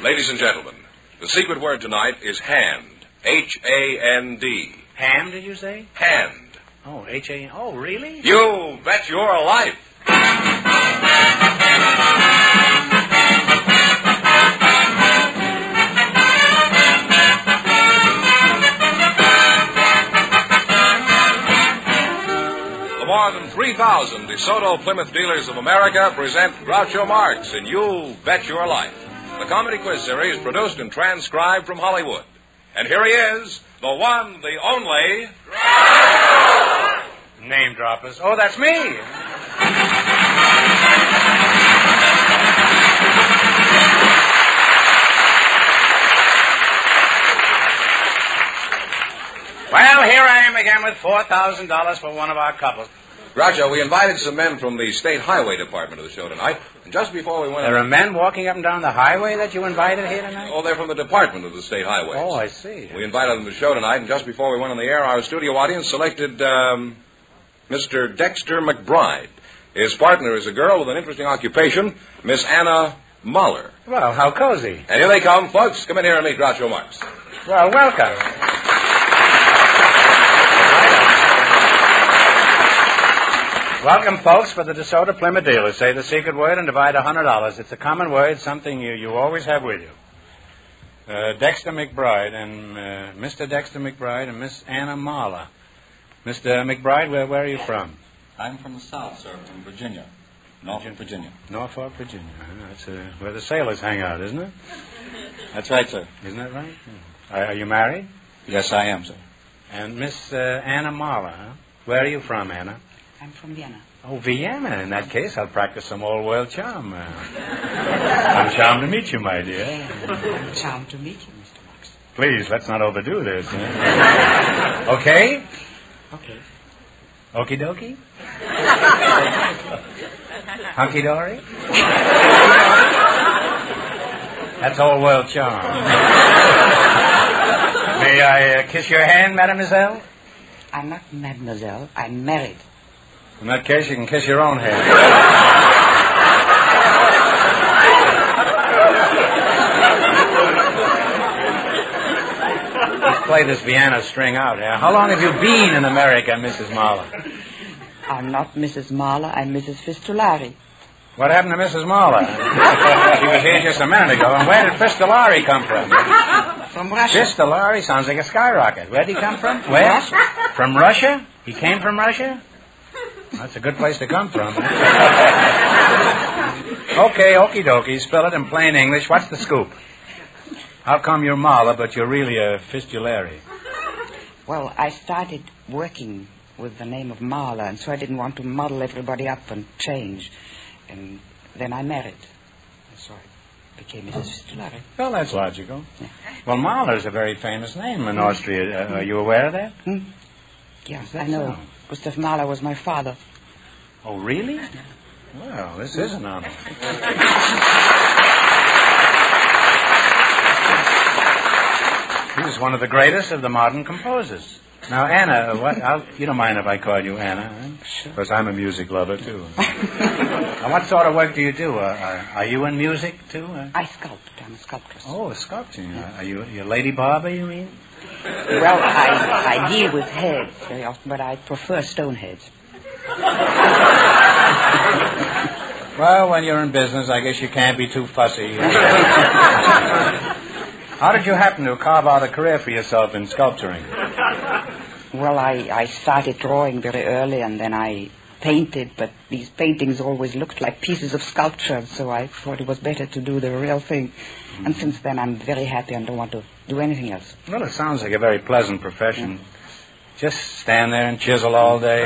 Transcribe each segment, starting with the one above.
Ladies and gentlemen, the secret word tonight is hand. H-A-N-D. Ham, did you say? Hand. Oh, H-A-N. Oh, really? You bet your life. The more than 3,000 DeSoto Plymouth dealers of America present Groucho Marx in You Bet Your Life, the comedy quiz series produced and transcribed from Hollywood. And here he is, the one, the only... Name droppers. Oh, that's me. Well, here I am again with $4,000 for one of our couples. Groucho, we invited some men from the State Highway Department to the show tonight. And just before we went... There are men walking up and down the highway that you invited here tonight? Oh, they're from the Department of the State Highways. Oh, I see. We invited them to the show tonight, and just before we went on the air, our studio audience selected Mr. Dexter McBride. His partner is a girl with an interesting occupation, Miss Anna Mahler. Well, how cozy. And here they come, folks. Come in here and meet Groucho Marx. Well, welcome. Welcome, folks, for the DeSoto Plymouth dealers. Say the secret word and divide $100. It's a common word, something you always have with you. Dexter McBride and Mr. Dexter McBride and Miss Anna Mahler. Mr. McBride, where are you from? I'm from the South, sir, from Virginia. Norfolk, Virginia. Norfolk, Virginia. That's where the sailors hang out, isn't it? That's right, sir. Isn't that right? Are you married? Yes, I am, sir. And Miss Anna Mahler, huh? Where are you from, Anna? I'm from Vienna. Oh, Vienna. In that case, I'll practice some old-world charm. I'm charmed to meet you, my dear. I'm charmed to meet you, Mr. Marx. Please, let's not overdo this. Okay? Okay. Okie dokie? Hunky dory? That's old-world charm. May I kiss your hand, mademoiselle? I'm not mademoiselle. I'm married. In that case, you can kiss your own hand. Let's play this Vienna string out here. How long have you been in America, Mrs. Mahler? I'm not Mrs. Mahler. I'm Mrs. Fistulari. What happened to Mrs. Mahler? She was here just a minute ago. And where did Fistulari come from? From Russia. Fistulari sounds like a skyrocket. Where did he come from? Where? Russia. From Russia? He came from Russia? That's a good place to come from. Okay, okie dokie. Spell it in plain English. What's the scoop? How come you're Mahler, but you're really a Fistulari? Well, I started working with the name of Mahler, and so I didn't want to muddle everybody up and change. And then I married. So I became Mrs. Fistulari. Well, that's logical. Yeah. Well, Mahler's a very famous name in Austria. Are you aware of that? Yes, I know. So. Gustav Mahler was my father. Oh, really? Well, this is an honor. He was one of the greatest of the modern composers. Now, Anna, you don't mind if I call you Anna, huh? Sure. Because I'm a music lover, too. Now, what sort of work do you do? Are you in music, too? I sculpt. I'm a sculptress. Oh, a sculpting. Are you a lady barber, you mean? Well, I deal with heads very often, but I prefer stone heads. Well, when you're in business, I guess you can't be too fussy. How did you happen to carve out a career for yourself in sculpturing? Well, I started drawing very early, and then I painted, but these paintings always looked like pieces of sculpture, so I thought it was better to do the real thing. Mm-hmm. And since then, I'm very happy and don't want to do anything else. Well, it sounds like a very pleasant profession. Yeah. Just stand there and chisel all day.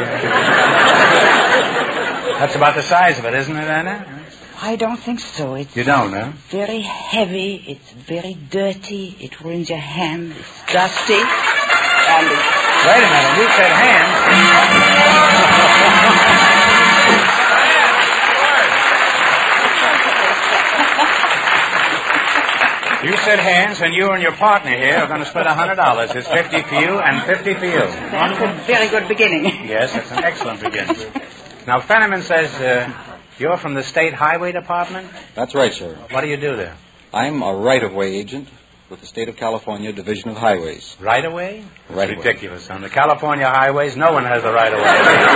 That's about the size of it, isn't it, Anna? I don't think so. You don't, huh? Very heavy. It's very dirty. It ruins your hand. It's dusty. And Wait a minute. You said hands. You said hands, and you and your partner here are going to split $100. It's 50 for you and 50 for you. That's a very good beginning. Yes, that's an excellent beginning. Now, Fenneman says you're from the State Highway Department? That's right, sir. What do you do there? I'm a right-of-way agent with the State of California Division of Highways. Right-of-way? Right It's away. ridiculous. On the California highways, no one has the right-of-way.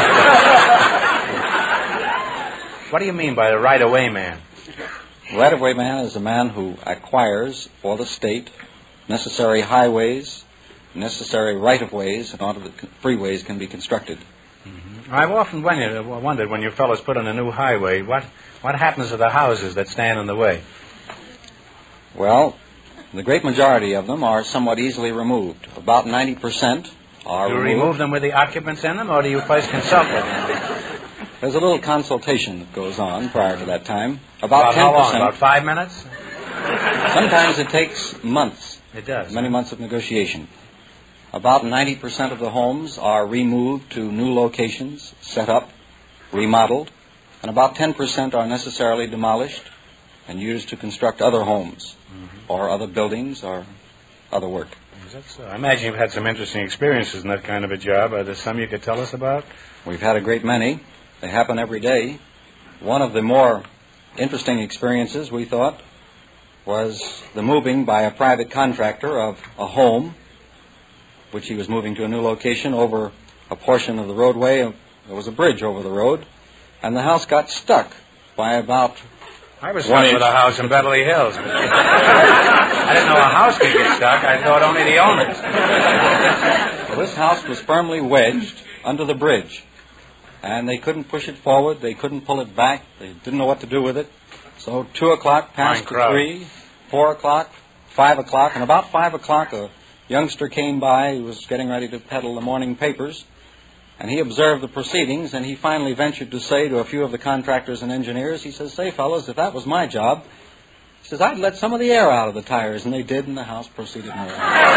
What do you mean by the right-of-way man? Right-of-way man is a man who acquires for the state necessary highways, necessary right-of-ways in order that freeways can be constructed. I've often wondered when you fellows put in a new highway, what happens to the houses that stand in the way? Well, the great majority of them are somewhat easily removed. About 90% are Do you removed. remove them with the occupants in them, or do you first consult with them? There's a little consultation that goes on prior to that time. About 10%. How long? About 5 minutes? Sometimes it takes months. It does. Many months of negotiation. About 90% of the homes are removed to new locations, set up, remodeled, and about 10% are necessarily demolished and used to construct other homes or other buildings or other work. Is that so? I imagine you've had some interesting experiences in that kind of a job. Are there some you could tell us about? We've had a great many. They happen every day. One of the more interesting experiences, we thought, was the moving by a private contractor of a home, which he was moving to a new location over a portion of the roadway. There was a bridge over the road, and the house got stuck by about... I was stuck with a house in Beverly Hills. I didn't know a house could get stuck. I thought only the owners. Well, this house was firmly wedged under the bridge, and they couldn't push it forward. They couldn't pull it back. They didn't know what to do with it. So 2 o'clock passed to 3, 4 o'clock, 5 o'clock, and about 5 o'clock a youngster came by who was getting ready to peddle the morning papers, and he observed the proceedings, and he finally ventured to say to a few of the contractors and engineers, he says, "Say, fellows, if that was my job," he says, "I'd let some of the air out of the tires," and they did, and the house proceeded north.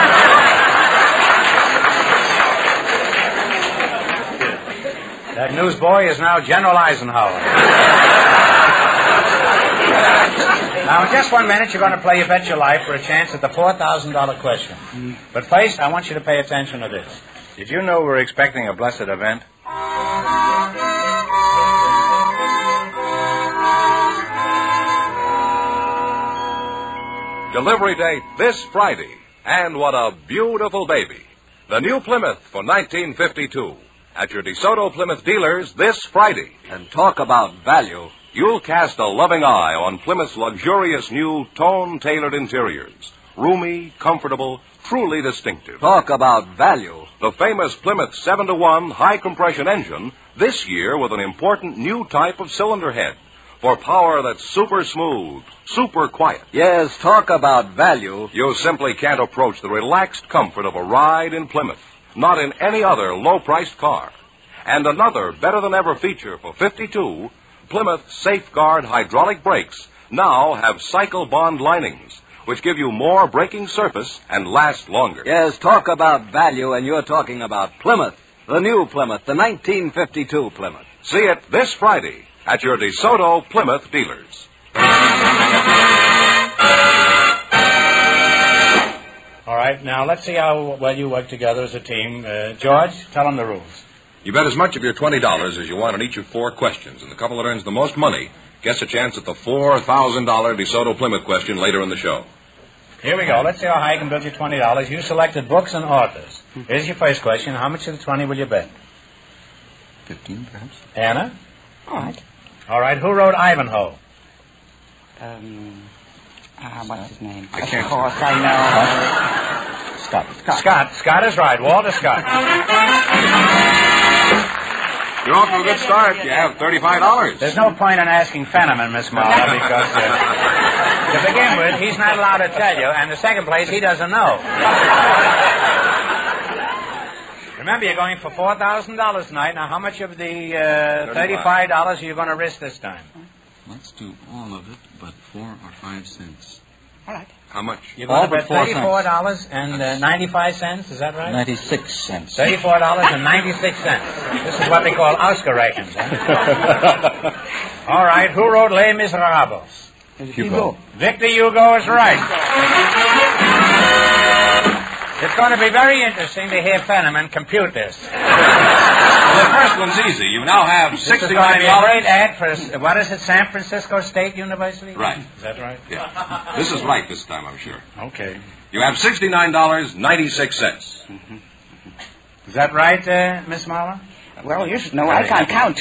That newsboy is now General Eisenhower. Now, in just 1 minute, you're going to play You Bet Your Life for a chance at the $4,000 question. But first, I want you to pay attention to this. Did you know we're expecting a blessed event? Delivery date this Friday. And what a beautiful baby. The new Plymouth for 1952. At your DeSoto Plymouth dealers this Friday. And talk about value. You'll cast a loving eye on Plymouth's luxurious new tone-tailored interiors. Roomy, comfortable, truly distinctive. Talk about value. The famous Plymouth 7-to-1 high-compression engine, this year with an important new type of cylinder head for power that's super smooth, super quiet. Yes, talk about value. You simply can't approach the relaxed comfort of a ride in Plymouth, not in any other low-priced car. And another better-than-ever feature for 52, Plymouth Safeguard hydraulic brakes now have cycle bond linings, which give you more braking surface and last longer. Yes, talk about value, and you're talking about Plymouth. The new Plymouth, the 1952 Plymouth. See it this Friday at your DeSoto Plymouth dealers. All right, now let's see how well you work together as a team. George, tell them the rules. You bet as much of your $20 as you want on each of 4 questions, and the couple that earns the most money gets a chance at the $4,000 DeSoto Plymouth question later in the show. Here we go. Let's see how high I can build you $20. You selected books and authors. Here's your first question. How much of the 20 will you bet? 15, perhaps. Anna? All right. All right. Who wrote Ivanhoe? What's his name? I can't- Of course, I know. Scott. Scott is right. Walter Scott. You're off to a good start. You have $35. There's no point in asking Fenneman, Miss Marla, because to begin with, he's not allowed to tell you, and in the second place, he doesn't know. Remember, you're going for $4,000 tonight. Now, how much of the $35 are you going to risk this time? Let's do all of it, but 4 or 5 cents. All right. How much? You're going All to but bet 4 $34 and 95 cents, is that right? 96 cents. $34.96. This is what they call Oscar ratings, huh? All right, who wrote Les Miserables? Hugo. Victor Hugo is right. It's going to be very interesting to hear Fenneman compute this. The first one's easy. You now have $69. This is going to be a great ad for, what is it, San Francisco State University? Right. Is that right? Yeah. This is right this time, I'm sure. Okay. You have $69.96. Is that right, Miss Marlowe? Well, you should know I can't count.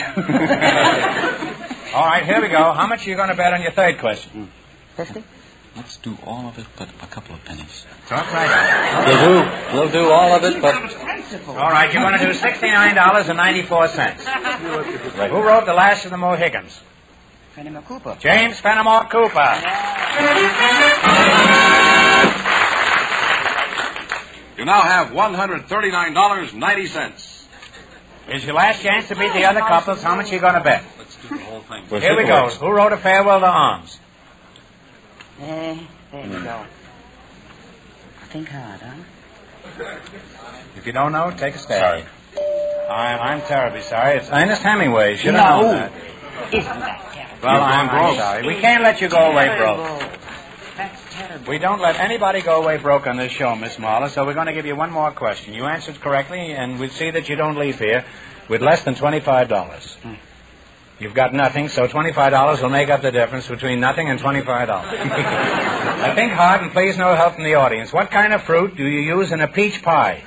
All right, here we go. How much are you going to bet on your third question? 50? Let's do all of it but a couple of pennies. Talk right. We'll do all of it but... All right, you're going to do $69.94. Who wrote The Last of the Mohicans? Fenimore Cooper. James Fenimore Cooper. You now have $139.90. Here's your last chance to beat the other couples. How much are you going to bet? Let's do the whole thing. Here we go. Who wrote A Farewell to Arms? There you go. Think hard, huh? If you don't know, take a stab. Sorry. I'm terribly sorry. It's Ernest Hemingway. Should have known that. Isn't that terrible? Well, I'm sorry. We can't let you go away broke. That's terrible. We don't let anybody go away broke on this show, Miss Marla, so we're going to give you one more question. You answered correctly, and we'll see that you don't leave here with less than $25. You've got nothing, so $25 will make up the difference between nothing and $25. Now think hard and please no help from the audience. What kind of fruit do you use in a peach pie?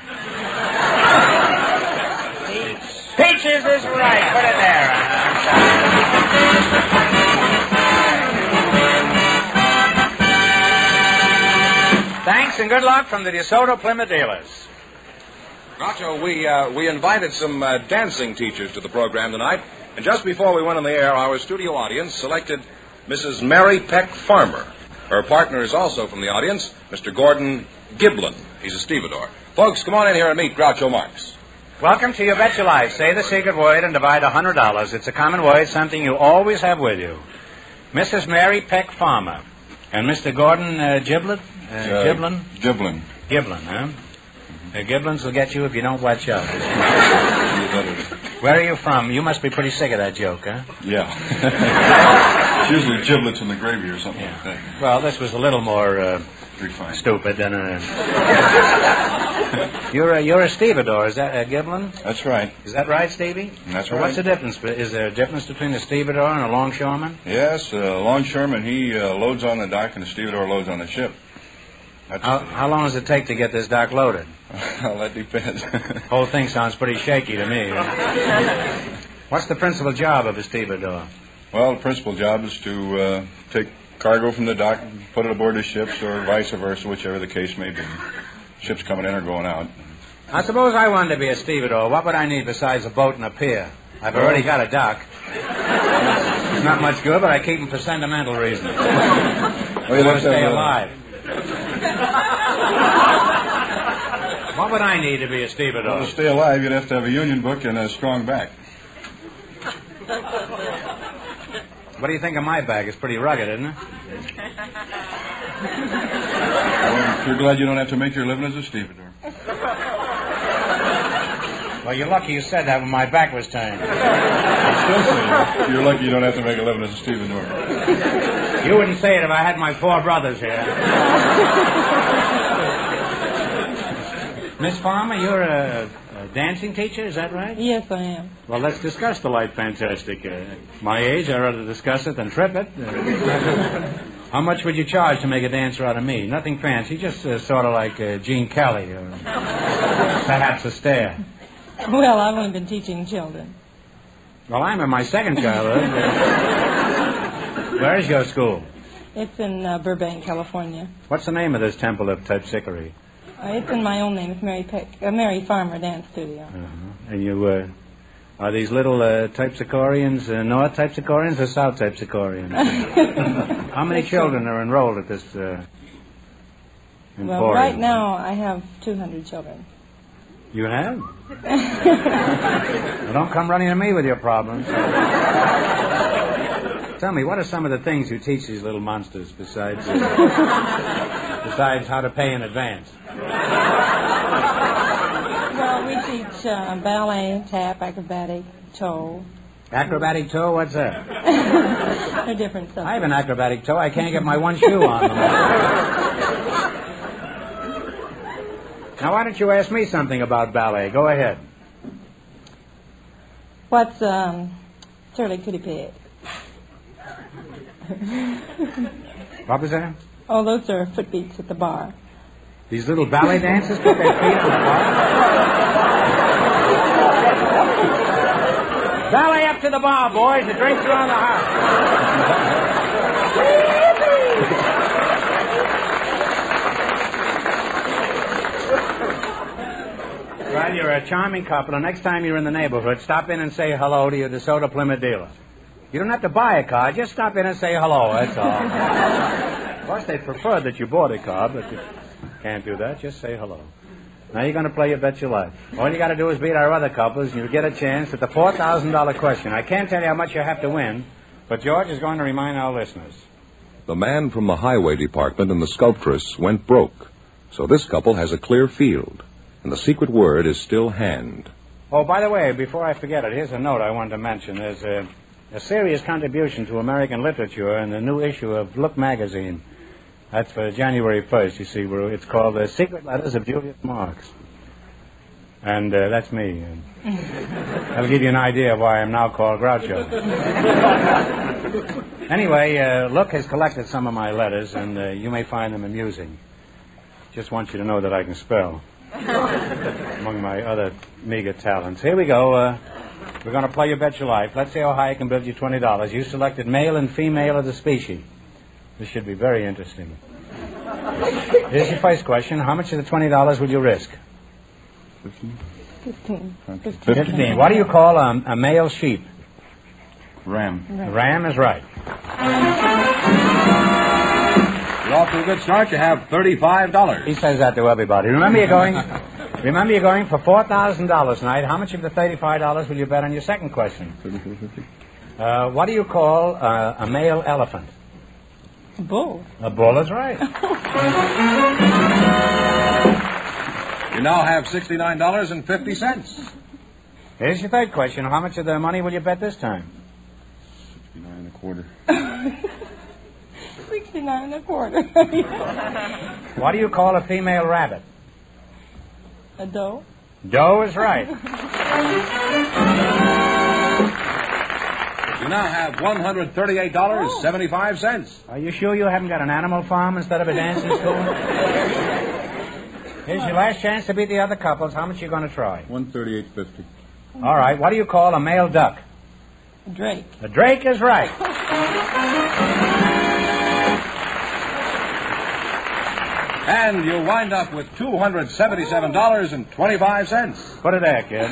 Peaches is right. Put it there. Thanks and good luck from the DeSoto Plymouth dealers. Groucho, we invited some dancing teachers to the program tonight, and just before we went on the air, our studio audience selected Mrs. Mary Peck Farmer. Her partner is also from the audience, Mr. Gordon Giblin. He's a stevedore. Folks, come on in here and meet Groucho Marx. Welcome to You Bet Your Life. Say the secret word and divide $100. It's a common word, something you always have with you. Mrs. Mary Peck Farmer and Mr. Gordon Giblin? Giblin. Giblin, huh? The Giblins will get you if you don't watch out. Where are you from? You must be pretty sick of that joke, huh? Yeah. It's usually giblets in the gravy or something like that. Well, this was a little more stupid than a... You're a stevedore, is that Giblin? That's right. Is that right, Stevie? That's So right. what's the difference? Is there a difference between a stevedore and a longshoreman? Yes, longshoreman, he loads on the dock and the stevedore loads on the ship. How long does it take to get this dock loaded? Well, that depends. Whole thing sounds pretty shaky to me. What's the principal job of a stevedore? Well, the principal job is to take cargo from the dock and put it aboard the ships or vice versa, whichever the case may be. Ships coming in or going out. I suppose I wanted to be a stevedore. What would I need besides a boat and a pier? I've already got a dock. It's not much good, but I keep them for sentimental reasons. Well, I want to stay alive. What would I need to be a stevedore? Well, to stay alive, you'd have to have a union book and a strong back. What do you think of my back? It's pretty rugged, isn't it? Well, you're glad you don't have to make your living as a stevedore. Well, you're lucky you said that when my back was turned. I'm still saying you're lucky you don't have to make a living as a stevedore. You wouldn't say it if I had my 4 brothers here. Miss Farmer, you're a dancing teacher, is that right? Yes, I am. Well, let's discuss the light fantastic. My age, I'd rather discuss it than trip it. How much would you charge to make a dancer out of me? Nothing fancy, just sort of like Gene Kelly or perhaps Astaire. Well, I've only been teaching children. Well, I'm in my second childhood. Where is your school? It's in Burbank, California. What's the name of this temple of terpsichore? It's in my own name. It's Mary Farmer Dance Studio. Uh-huh. And you, are these little terpsichoreans North terpsichoreans or South terpsichoreans? How many children are enrolled at this emporium? Well, right now I have 200 children. You have? Well, don't come running to me with your problems. Tell me, what are some of the things you teach these little monsters besides how to pay in advance? Well, we teach ballet, tap, acrobatic, toe. Acrobatic toe? What's that? They're different subjects. I have an acrobatic toe. I can't get my one shoe on. Now, why don't you ask me something about ballet? Go ahead. What's Surly Kitty Pig? What was that? Oh, those are foot beats at the bar. These little ballet dancers put their feet on the bar? Ballet up to the bar, boys. The drinks are on the house. Well, you're a charming couple, and next time you're in the neighborhood, stop in and say hello to your DeSoto Plymouth dealer. You don't have to buy a car. Just stop in and say hello, that's all. Of course, they'd prefer that you bought a car, but you can't do that. Just say hello. Now you're going to play You Bet Your Life. All you got to do is beat our other couples, and you'll get a chance at the $4,000 question. I can't tell you how much you have to win, but George is going to remind our listeners. The man from the highway department and the sculptress went broke. So this couple has a clear field, and the secret word is still hand. Oh, by the way, before I forget it, here's a note I wanted to mention. There's a serious contribution to American literature in the new issue of Look magazine. That's for January 1st, you see. Where it's called The Secret Letters of Julius Marx. And that's me. That'll give you an idea of why I'm now called Groucho. Anyway, Look has collected some of my letters, and you may find them amusing. Just want you to know that I can spell, among my other meager talents. Here we go. We're going to play You Bet Your Life. Let's see how high I can build you $20. You selected male and female of the species. This should be very interesting. Here's your first question. How much of the $20 would you risk? 15. 15. What do you call a male sheep? Ram. Ram is right. You're off to a good start. You have $35. He says that to everybody. Remember you're going for $4,000 tonight. How much of the $35 will you bet on your second question? What do you call a male elephant? A bull. A bull is right. You now have $69.50. Here's your third question. How much of the money will you bet this time? 69 1/4. What do you call a female rabbit? A doe. Doe is right. You now have $138.75. Are you sure you haven't got an animal farm instead of a dancing school? Here's your last chance to beat the other couples. How much are you going to try? $138.50. All right. What do you call a male duck? A drake. A drake is right. And you wind up with $277.25. Put it there, kid.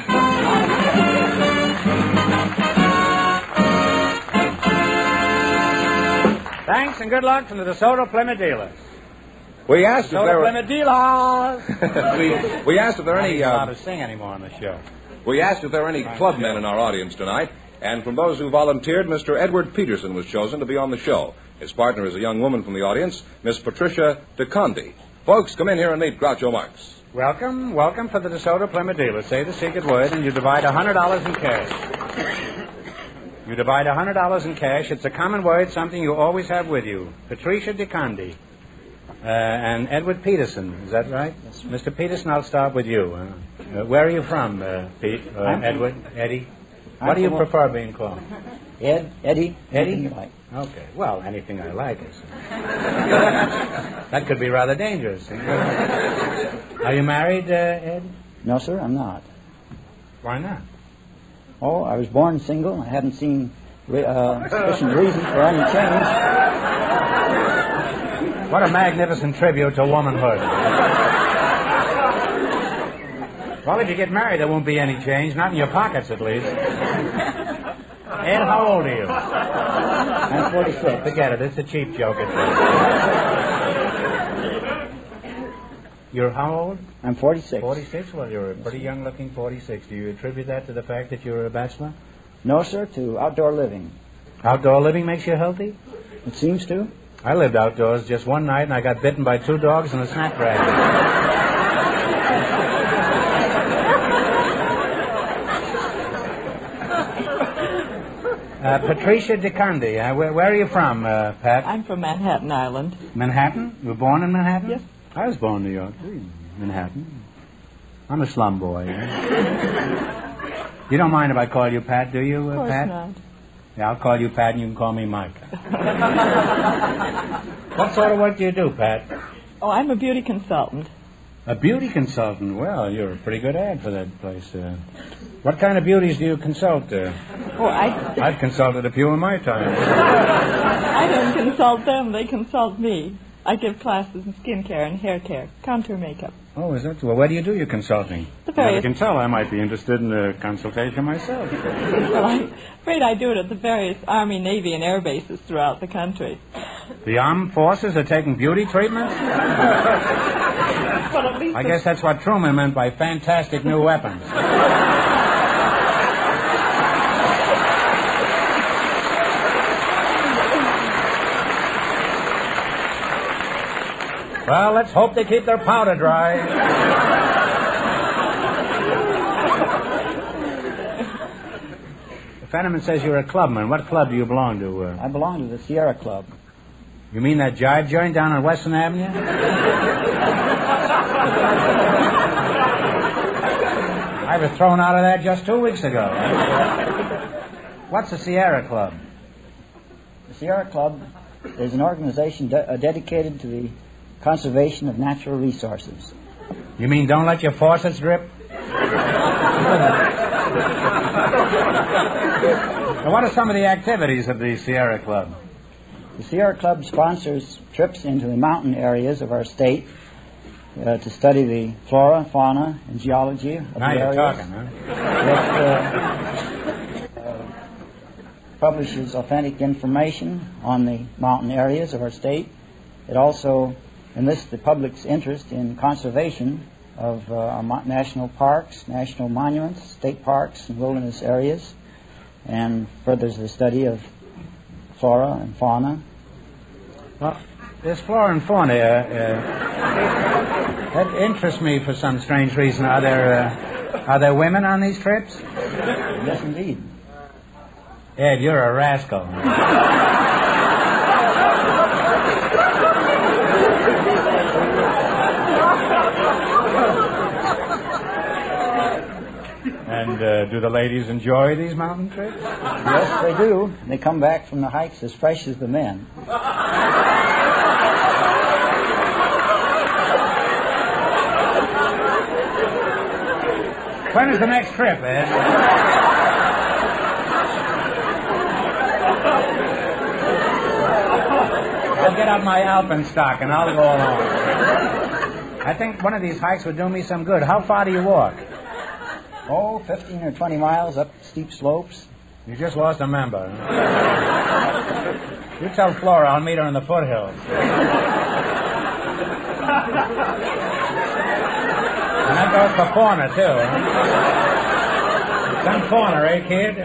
Thanks and good luck from the DeSoto Plymouth dealers. We asked if there DeSoto were... Plymouth dealers. we asked if there are I'm any... not allowed to sing anymore on the show. We asked if there are any clubmen in our audience tonight, and from those who volunteered, Mr. Edward Peterson was chosen to be on the show. His partner is a young woman from the audience, Miss Patricia DeCondi. Folks, come in here and meet Groucho Marx. Welcome for the DeSoto Plymouth dealers. Say the secret word, and you divide $100 in cash. You divide $100 in cash. It's a common word, something you always have with you. Patricia DeCondi and Edward Peterson. Is that right? Yes, Mr. Peterson, I'll start with you. Where are you from, Pete? Edward? Eddie? What do you prefer being called? Ed, Eddie. Eddie? Okay. Well, anything I like. That could be rather dangerous. Are you married, Ed? No, sir, I'm not. Why not? Oh, I was born single. I haven't seen sufficient reason for any change. What a magnificent tribute to womanhood. Well, if you get married, there won't be any change. Not in your pockets, at least. Ed, how old are you? I'm 46. Forget it. It's a cheap joke. You're how old? I'm 46. 46? Well, you're a pretty young-looking 46. Do you attribute that to the fact that you're a bachelor? No, sir, to outdoor living. Outdoor living makes you healthy? It seems to. I lived outdoors just one night, and I got bitten by 2 dogs and a snapdragon. Patricia DeCondi, where are you from, Pat? I'm from Manhattan Island. Manhattan? You were born in Manhattan? Yes. I was born in New York, too. Manhattan. I'm a slum boy. You don't mind if I call you Pat, do you, Of course Pat? not. Yeah, I'll call you Pat and you can call me Mike. What sort of work do you do, Pat? Oh, I'm a beauty consultant. A beauty consultant? Well, you're a pretty good ad for that place. What kind of beauties do you consult? Oh, I've consulted a few in my time. I don't consult them. They consult me. I give classes in skincare and hair care, contour makeup. Oh, is that? Well, where do you do your consulting? The various- I can tell I might be interested in a consultation myself. Well, I'm afraid I do it at the various Army, Navy, and air bases throughout the country. The armed forces are taking beauty treatments? Well, at least I guess that's what Truman meant by fantastic new weapons. Well, let's hope they keep their powder dry. Fenneman says you're a clubman. What club do you belong to? I belong to the Sierra Club. You mean that jive joint down on Western Avenue? I was thrown out of that just 2 weeks ago. What's the Sierra Club? The Sierra Club is an organization dedicated to the conservation of natural resources. You mean don't let your faucets drip? Now, what are some of the activities of the Sierra Club? The Sierra Club sponsors trips into the mountain areas of our state to study the flora, fauna, and geology of Now the you're areas. talking, huh? It publishes authentic information on the mountain areas of our state. It also enlists the public's interest in conservation of our national parks, national monuments, state parks, and wilderness areas, and furthers the study of flora and fauna. Well, this flora and fauna that interests me for some strange reason. Are there women on these trips? Yes, indeed. Ed, you're a rascal. And do the ladies enjoy these mountain trips? Yes, they do. They come back from the hikes as fresh as the men. When is the next trip, Ed? I'll get out my alpenstock and I'll go along. I think one of these hikes would do me some good. How far do you walk? Oh, 15 or 20 miles up steep slopes. You just lost a member. You tell Flora I'll meet her in the foothills. And that goes for fauna, too. Huh? Some fauna, eh, kid?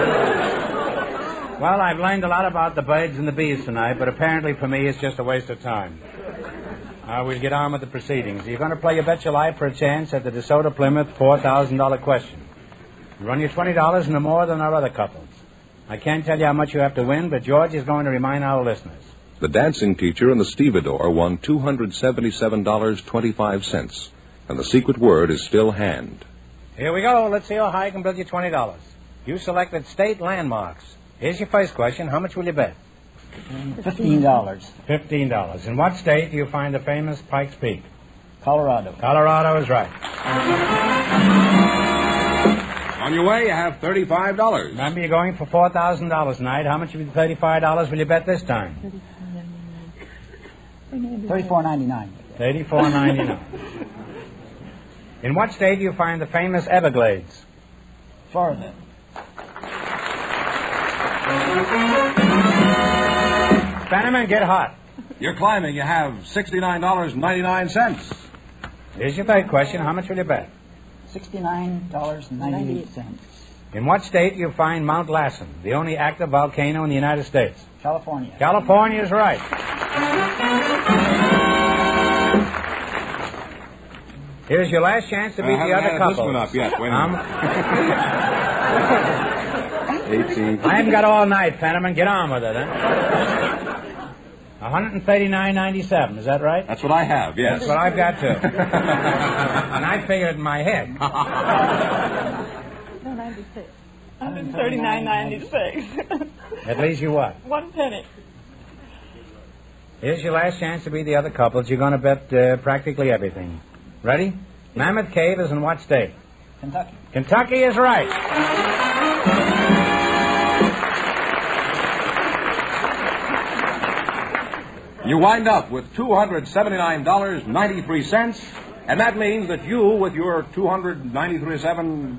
Well, I've learned a lot about the birds and the bees tonight, but apparently for me it's just a waste of time. We'll get on with the proceedings. You're going to play You Bet Your Life for a chance at the DeSoto Plymouth $4,000 question. You run your $20 no more than our other couples. I can't tell you how much you have to win, but George is going to remind our listeners. The dancing teacher and the stevedore won $277.25, and the secret word is still hand. Here we go. Let's see how high I can build you $20. You selected state landmarks. Here's your first question. How much will you bet? $15. $15. In what state do you find the famous Pikes Peak? Colorado. Colorado is right. On your way, you have $35. Remember, you're going for $4,000 tonight. How much of the $35 will you bet this time? $34.99. $34.99. In what state do you find the famous Everglades? Florida. Bannerman, get hot. You're climbing. You have $69.99. Here's your third question. How much will you bet? $69.98. In what state do you find Mount Lassen, the only active volcano in the United States? California. California is right. Here's your last chance to beat the other couple. This one up yet. Wait a minute. 18. I haven't got all night, Fenneman. Get on with it, huh? $139.97. Is that right? That's what I have, yes. That's what I've got, too. And I figured it in my head. $139.96. $139.96. That leaves you what? 1 penny. Here's your last chance to be the other couples. You're going to bet practically everything. Ready? Mammoth Cave is in what state? Kentucky. Kentucky is right. You wind up with $279.93, and that means that you, with your 293.7...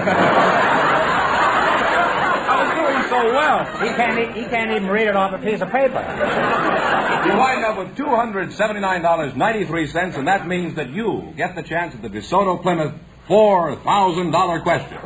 I was doing so well. He can't even read it off a piece of paper. You wind up with $279.93, and that means that you get the chance at the DeSoto Plymouth $4,000 question.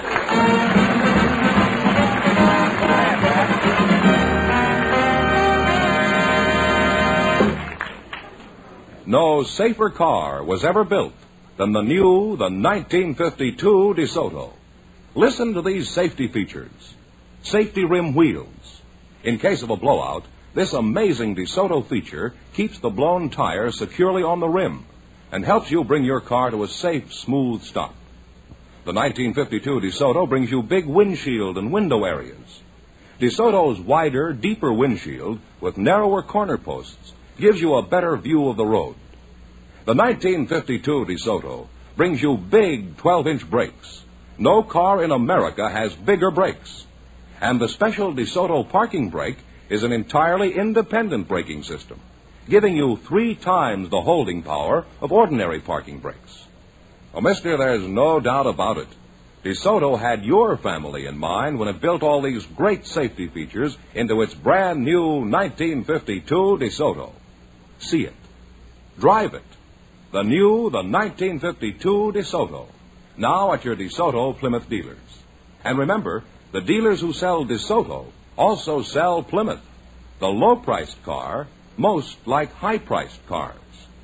No safer car was ever built than the 1952 DeSoto. Listen to these safety features. Safety rim wheels. In case of a blowout, this amazing DeSoto feature keeps the blown tire securely on the rim and helps you bring your car to a safe, smooth stop. The 1952 DeSoto brings you big windshield and window areas. DeSoto's wider, deeper windshield with narrower corner posts gives you a better view of the road. The 1952 DeSoto brings you big 12-inch brakes. No car in America has bigger brakes. And the special DeSoto parking brake is an entirely independent braking system, giving you 3 times the holding power of ordinary parking brakes. Oh, mister, there's no doubt about it. DeSoto had your family in mind when it built all these great safety features into its brand new 1952 DeSoto. See it. Drive it. The 1952 DeSoto. Now at your DeSoto Plymouth dealers. And remember, the dealers who sell DeSoto also sell Plymouth, the low-priced car, most like high-priced cars.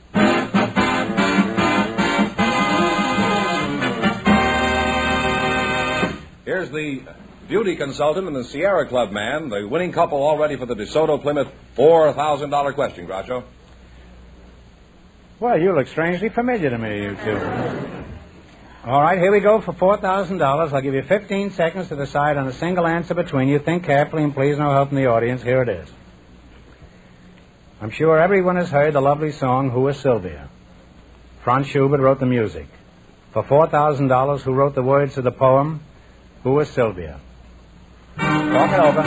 Here's the beauty consultant and the Sierra Club man, the winning couple all ready for the DeSoto Plymouth $4,000 question, Groucho. Well, you look strangely familiar to me, you two. All right, here we go for $4,000. I'll give you 15 seconds to decide on a single answer between you. Think carefully and please no help from the audience. Here it is. I'm sure everyone has heard the lovely song, Who is Sylvia? Franz Schubert wrote the music. For $4,000, who wrote the words to the poem, Who is Sylvia? Talk it over.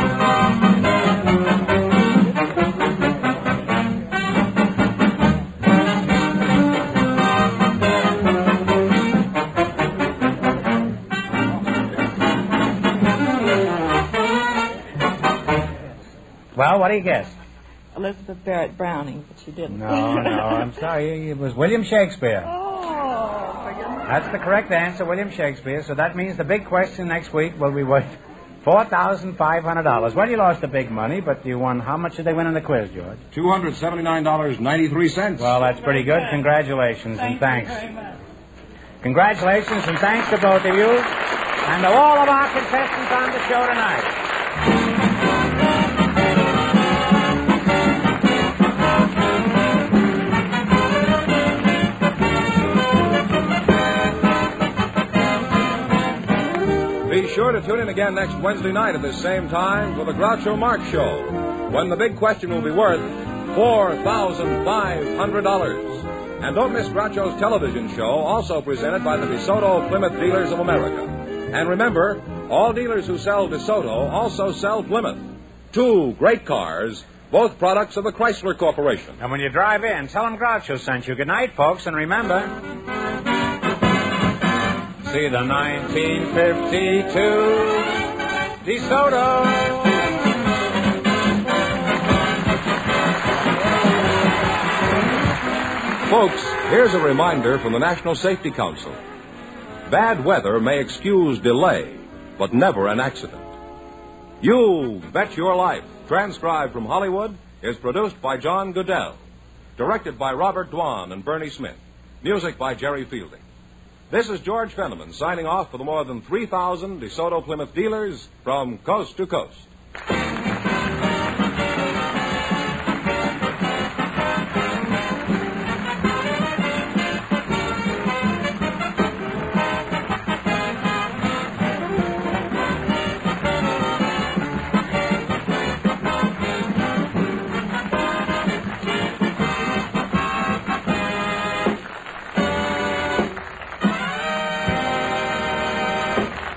Well, what do you guess? Elizabeth Barrett Browning, but she didn't. No, I'm sorry. It was William Shakespeare. Oh, for goodness. That's the correct answer, William Shakespeare. So that means the big question next week will be worth $4,500. Well, you lost the big money, but you won. How much did they win in the quiz, George? $279.93. Well, that's pretty good. Congratulations and thanks. Congratulations and thanks to both of you and to all of our contestants on the show tonight. Be sure to tune in again next Wednesday night at this same time for the Groucho Marx Show, when the big question will be worth $4,500. And don't miss Groucho's television show, also presented by the DeSoto Plymouth Dealers of America. And remember, all dealers who sell DeSoto also sell Plymouth. 2 great cars, both products of the Chrysler Corporation. And when you drive in, tell them Groucho sent you. Good night, folks, and remember... See the 1952 DeSoto. Folks, here's a reminder from the National Safety Council. Bad weather may excuse delay, but never an accident. You Bet Your Life, transcribed from Hollywood, is produced by John Goodell. Directed by Robert Dwan and Bernie Smith. Music by Jerry Fielding. This is George Fenneman signing off for the more than 3,000 DeSoto Plymouth dealers from coast to coast. Bye.